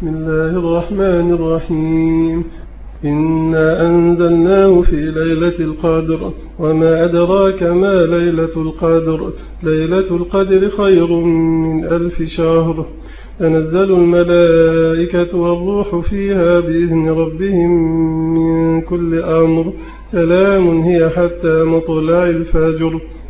بسم الله الرحمن الرحيم. إنا أنزلناه في ليلة القدر وما أدراك ما ليلة القدر. ليلة القدر خير من 1000 شهر. تنزل الملائكة والروح فيها بإذن ربهم من كل أمر. سلام هي حتى مطلع الفجر.